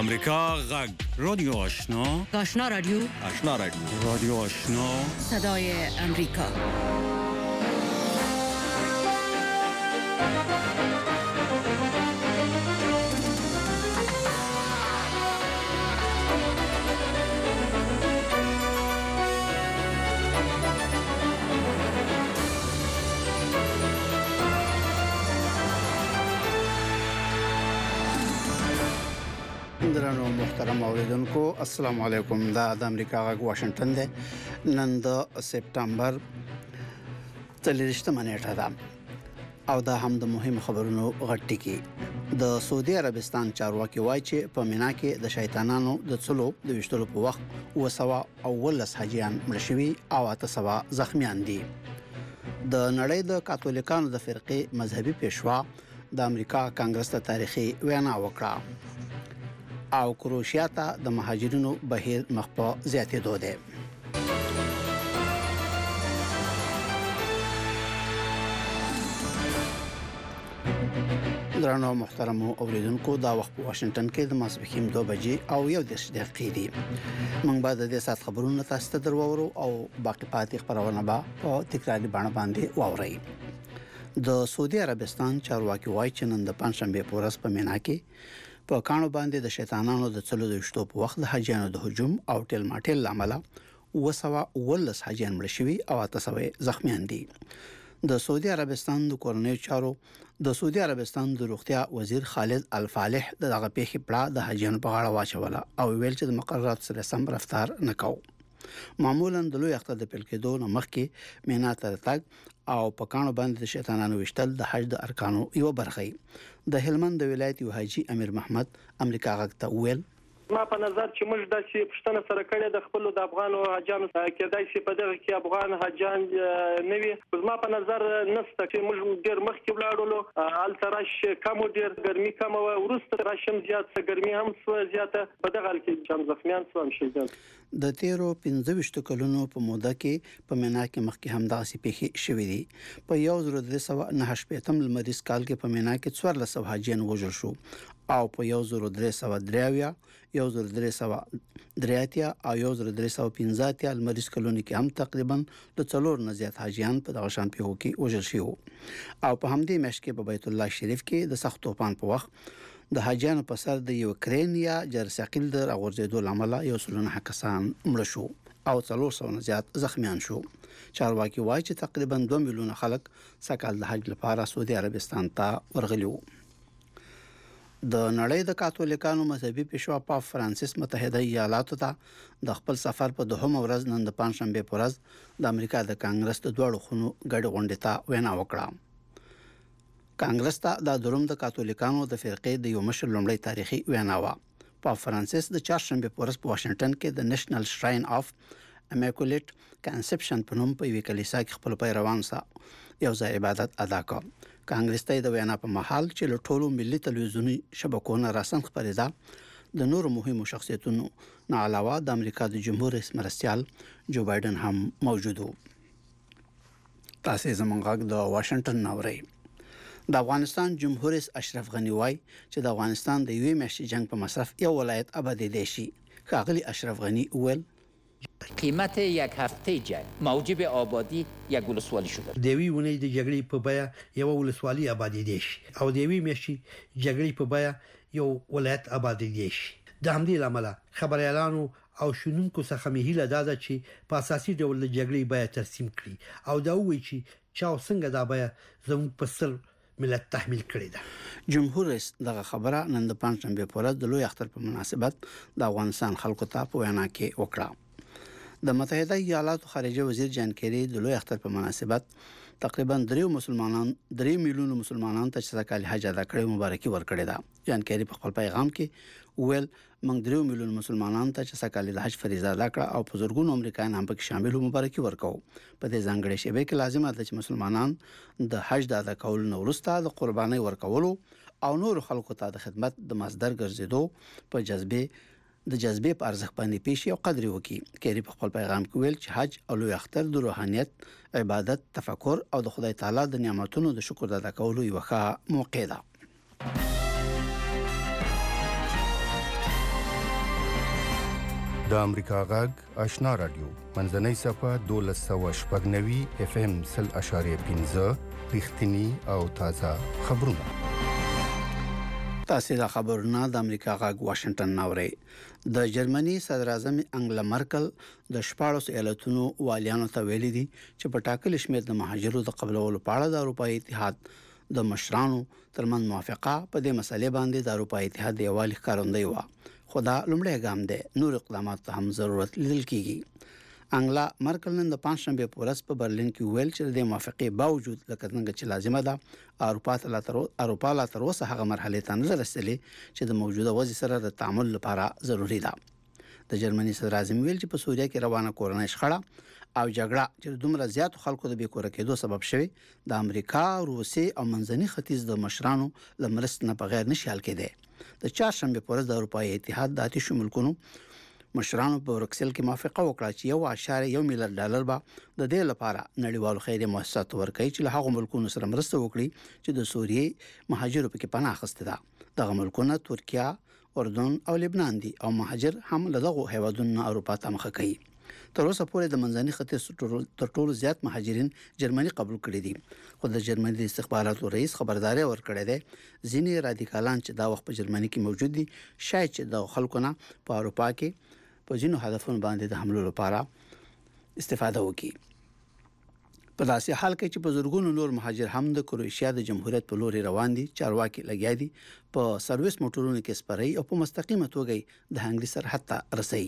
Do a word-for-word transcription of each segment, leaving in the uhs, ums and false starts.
امریکا غږ رادیو آشنا آشنا رادیو آشنا رادیو رادیو آشنا صدای امریکا. درنو محترم اوریدونکو السلام علیکم. دا د امریکا غږ واشنگټن دی. نن د سپټمبر څلورمه نیټه ده او دا هم د مهم خبرونو غټ ټکی. د سعودي عربستان چارواکي وایي چې په مینا کې د شیطانانو د څلو د وشتلو په وخت وسوا او ولس حاجیان مړ شوي او اته سوا زخمیان دي. د نړۍ د کاتولیکانو د فرقې مذهبي پیشوا د امریکا کانګرس ته تاریخي وینا وکړه او کروشیا ته د مهاجرینو بهیر مخ په زیاتېدو دی. درنو محترمو اوریدونکو دا وخت په واشنگټن کې د ماسپښین دوه بجې او یو دېرش دقیقې دي. موږ به د دې سات خبرونه تاسو ته درورو او باقي پاتې خبرونه به په تکراري بڼه باندې واورئ. د سعودي عربستان چارواکي وایي چې نن د پنځشنبه په ورځ په مینا کې په کانو باندې د شیطانانو د څلو د شتو په وخت د حاجیانو د هجوم او ټیل ماټیل لامل وسوا ولس حاجیان مړ شوي او اته سوه زخمیان دي. د سعودي عربستان د کورنۍ چارو د سعودي عربستان د روغتیا وزیر خالد الفالح دغه پیښې پړه د حاجیانو په غاړه واچوله او ویل چې د مقررات سره سم رفتار نکاو. معمولا د لوی اختر د پیل کېدو نه مخکې مینا ته تګ او په کانو باندې د شیطانانو وشتل د حج د ارکانو یو برخه. د هلمند د ولایت یو حاجی امیر محمد امریکا غږ ته ویل ما په نظر چې موږ د شي پښتنه سره کړې د خپل د افغان او حجانو کېدای شي په دغه کې افغان حجان نوي ما په نظر نسته چې موږ ډېر مخکې ولاړو ال ترش کم ډېر ګرمي کم او ورسته راشم زیات ګرمي هم زیاته په دغه کې چې زخمیان سوم شي. د تیرو پنځه ویشت کلونو په موده کې په مینا کې مخکې هم داسې پیښې شوې دي. په یو زره درې سوه نهه شپېتم لمریز کال کې په مینا کې څوارلس سوه حاجیان وژل شو او په یو زره درې سوه درې اویا یو زره درې سوه درې اتیا او یو زره درې سوه پنځه اتیا لمریز کلونو کې هم تقریبا د څلور نه زیات حاجیان په دغه شان پیښو کې وژل شوي او په همدې میاشت کې په بیت الله شریف کې د سخت طوفان په وخت د حاجیانو په سر د یوکرین یا جرثقیل د راغورځېدو لامل یو سل نه کسان مړه شو او څلور سوه نه زیات زخمیان شو. چارواکي وایي چې تقریبا دوه میلیونه خلک سکهال د حج لپاره سعودي عربستان ته ورغلي وو. د نړۍ د کاتولیکانو مذهبي پیشوا پاپ فرانسیس متحده ایالاتو ته د خپل سفر په دوهمه ورځ نن د پنځشنبه په ورځ د امریکا د کانګرس د دوړو خونو ګډ غونډې ته وینا وکړه. کانګرس ته د دروم د کاتولیکانو د فرقې د یو مشر لومړی تاریخي وینا و. پاپ فرانسیس د چهارشنبه په ورځ په واشنگټن کې د نېشنل شراین اف امیکولیټ کانسپشن په نوم په یوه کلیسا کې خپل پیروان سره یو ځای عبادت ادا کړ. کانګرس ته د وینا په محل چې له ټولو ملي تلویزیوني شبکو نه راسن خبرېده د نورو مهمو شخصیتونو نه علاوه د امریکا د جمهور رئیس مرستیال جو بایدن هم موجود وو. تاسو زموږ غږ د واشنگټن ناوړی. د افغانستان جمهور رئیس اشرف غنی وایي چې د افغانستان د یوې میاشتې جنگ په مصرف یو ولایت آبادېدی شي. ښاغلي اشرف غنی وویل قیمت یک هفته جنگ موجب آبادی یک ولسوالی شده. د یوې ونې د جګړې په بیه یو ولسوالی آبادېدی شي او د یوې میاشتې جګړې په بیه یو ولایت آبادېدی شي. د همدې لامل خبريالانو او شنونکو څخه مهیله ده چې په اساسي ډول د جګړې بیه ترسیم کړي او دا وایي چې چا څنګه دا بیه زموږ په سر ملت تحمیل کړی ده. جمهور رئیس دغه خبره نن د پنځشنبه په ورځ د لوی اختر په مناسبت د افغانستان خلکو ته په وینا کې وکړه. د متحده ایالاتو خارجه وزیر جان کیری د لوی اختر په مناسبت تقریبا درې مسلمانان درې میلیون مسلمانان ته چې سکهال حج ادا کړي مبارکي ورکړي ده. جان کیری په خپل پیغام کې ویل موږ درې میلیون مسلمانان ته چې سکهال د حج فریضه ادا کړه او په زرګونو امریکایان هم پکې شامل مبارکي ورکو. په دې ځانګړي شیبه کې لازمه ده چې مسلمانان د حج د ادا کولو نه وروسته د قرباني ورکولو او نور خلکو ته د خدمت د مصدر ګرځېدو په جذبه د جذبې په ارزښت باندې پیشي او قدر وکړي. کېری په خپل پیغام کې ویل چې حج او لوی اختر د روحانيت، عبادت، تفکر او د خدای تعالی د نعمتونو د شکر ادا کولو یو ښه موقع ده. د امریکا غږ آشنا رادیو منځنۍ صفه دولس سوه شپږ نوي اف ام سل اشاریه پنځه رښتینی او تازه خبرونه. تاسو د خبرونه د امریکا غږ واشنگټن ناوړي. د جرمني صدر اعظم انګلا مرکل د شپاړس ایالتونو والیانو ته ویلي دي چې په ټاکل شمېر د مهاجرو د قبولولو په اړه د اروپאי اتحاد د مشرانو ترمن موافقه په دې مسلې باندې د اروپאי اتحاد د یووالي ښکارندوی و. خدا لومړی ګام دی، نور اقدامات ته هم ضرورت لیدل کیږي. انګلا مرکل نن د پنځشنبه په ورځ په برلین کې ویل چې د موافقه باوجود لکه څنګه چې لازمه ده اروپا ته لا تر اروپا لا تر اوسه هغه مرحله ته نه رسیدلې چې د موجوده وضع سره د تعامل لپاره ضروری ده. د جرمني صدر اعظم ویل چې په سوریه کې روانه کورنۍ شخړه او جګړه چې دومره زیات خلکو د بیکوره کېدو سبب شوی د امریکا، روسي او منځني ختیځ د مشرانو لمرست نه بغیر نشي حل کېده. د چهارشنبه په ورځ د اروپאי اتحاد د اتي شمول کونو مشرانو په برکسل کې موافقه وکړه چې یو اشاره یو میلیارډ ډالر به د دې لپاره نړیوالو خیریه مؤسساتو ورکړي چې له هغو ملکونو سره مرسته وکړي چې د سوریې مهاجرو پکې پناه اخیسته ده. دغه ملکونه ترکیه، اردن او لبنان دي او مهاجر هم له دغه هیوادونو اروپا ته مخه کوي. تر اوسه پورې د منځني ختیځ تر ټولو زیات مهاجرین جرمني قبول کړي دي. خو د جرمني د استخباراتو رئیس خبرداري ورکړې ده ځینې رادیکالان چې دا وخت په جرمني کې موجود دي شاید چې د خلکو نه په اروپا کې په ځینو هدفونو باندې د حملو لپاره استفاده وکړي. په داسې حال کې چې په زورګونو نور مهاجر هم د کروشیا د جمهوریت په لور روان دي، چارواکي لګیا دي په سرویس موټرونو کې سپري او په مستقیمه توګه د هنګري سرحد ته رسي.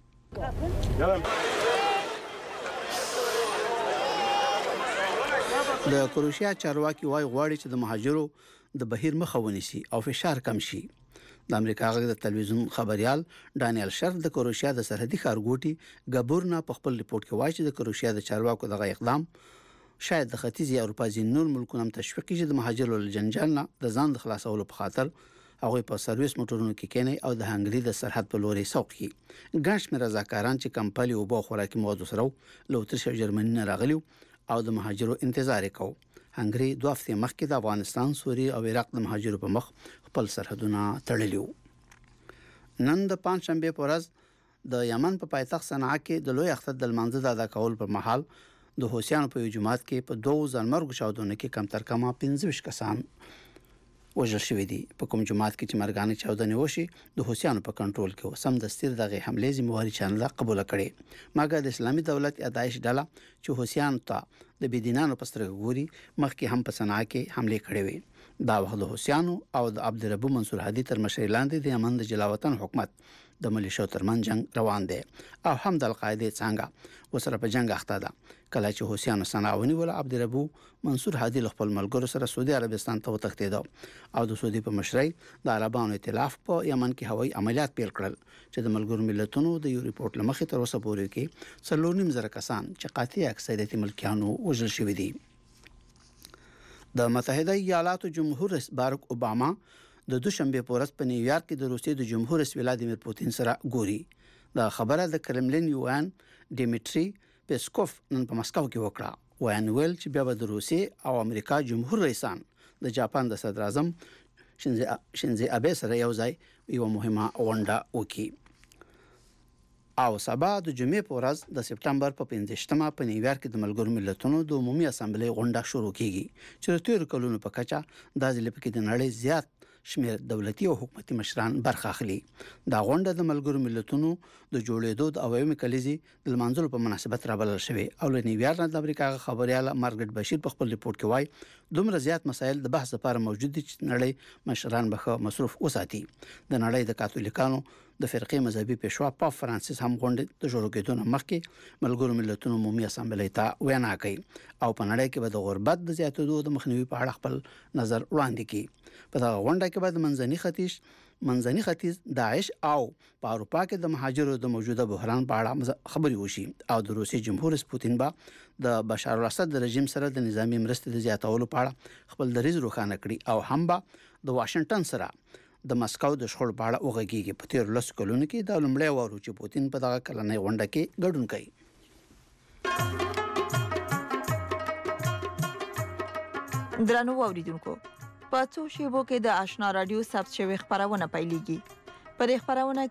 د کروشیا چارواکي وايي غواړي چې د مهاجرو د بهیر مخه ونیسي او فشار کم شي. د امریکا غږ د تلویزیون خبريال ډانیل شرف د کروشیا د سرحدي ښارګوټي ګابورنا په خپل ریپورت کې وایي چې د کروشیا د چارواکو دغه اقدام شاید د ختیځي اروپا ځینې نور ملکونو تشویق کړي چې د مهاجرو له جنجال نه د ځان د خلاصولو په خاطر هغه په سرویس موټرونو کې کېني او د هنګري د سرحد په لوري سوق کی. ګڼ شمېر رضاکاران چې کمپالي او بو خوراکي مواد سره له اتریش او جرمني نه راغلي او د مهاجرو انتظار وکاو. هنګري دوه هفته مخکې د افغانستان، سوریه او عراق د مهاجرو په مخ خپل سرحدونه تړلي وو. نن د پنځشنبه په ورځ د یمن په پایتخت صنعا کې د لوی اختر د لمانځه د ادا کول پر مهال د حوثیانو په جماعت کې په دوه ځانمرګ چاودنو کې کم تر کمه پنځه کسان وژل شوي دي. په کوم جماعت کې چې مرګانه چاودنې وشي د حوثیانو په کنټرول کې وسم د ستیر دغه حمله ذمہواری چانل قبول کړي. مګر د اسلامي دولت یا داعش ډله چې حوثیانو ته د بيدینانو په سترګه ګوري مخکې هم په صنعا کې حمله کړې وي. دا وخت د حوثیانو او د عبدالرب منصور هادي تر مشرۍ لاندې د یمن د جلاوطن حکومت د ملیشو ترمن جنگ روان دی او هم د القاعده څنګه وسره په جنگ اخته ده. کله چې حوثیانو صنعا ونیول، عبدالرب منصور هادي خپل ملګرو سره سعودي عربستان ته وتښتید او د سعودي په مشرۍ د عربانو ائتلاف په یمن کې هوایي عملیات پیل کړل چې د ملګرو ملتونو د یو ریپورت لمخې تر اوسه پورې کې څلور نیم زره کسان چې قاطع اکثریت ملکیانو وژل شوي دي. د متحده ایالاتو جمهور رئیس باراک اوباما د دوشنبه په ورځ په نیویارک کې د روسیې د جمهور رئیس ولادیمیر پوتین سره ګوري. دا خبره د کرملین یوان ډیمیټری پیسکوف نن په مسکو کې وکړه. وایي ویل چې بیا به د روسیې او امریکا جمهور رئیسان د جاپان د صدر اعظم شینزو ابه سره یو ځای یو مهمه غونډه وکړي. او سبا د جمعې په ورځ د سپټمبر په پنځشتمه په نیویارک کې د ملګرو ملتونو د عمومي اسامبلې غونډه شروع کیږي چې د تیر کلونو په کچه د ځلې په کې د نړۍ زیات شمیر دولتي او حکومتي مشران برخه اخلي. دا غونډه د ملګرو ملتونو د جوړېدو د اویمه کلیزي د منځلو په مناسبت رابلل شوې او له نیویارک نه د امریکا خبريال مارګریټ بشیر په خپل ریپورت کې وایي دومره زیات مسایل د بحث لپاره موجود دي چې نړۍ مشران به مصروف وساتي. د نړۍ د کاتولیکانو د فرقې مذهبي پېشوا پاپ فرانسیس هم غونډه د جوړ کېدو نه مخکې ملګرو ملتونو عمومي اسامبلې ته وینا کوي او په نړۍ کې به د غربت د زیاتېدو د مخنیوي په اړه خپل نظر وړاندې کوي. په دا غونډه کې به د منځني ختیځ منځني ختیځ داعش او په اروپا کې د مهاجرو د موجوده بحران په اړه خبري وشي او د روسي جمهور رئیس پوتین با د بشار الاسد د رژیم سره د نظامی مرستې د زیاتولو په اړه خپل دریځ روښانه کړي او هم با د واشنگټن سره د مسکو د شخړو په اړه وغږیږي. په تیر لس کلونو کې د لومړی وارو چې پوتین په دغه کلنۍ غونډه کې ګډون کوي. درنو اوریدونکو، په څو شیبو کې د آشنا رادیو ثبت شوی خبرونه پیلېږي. پر خبرونه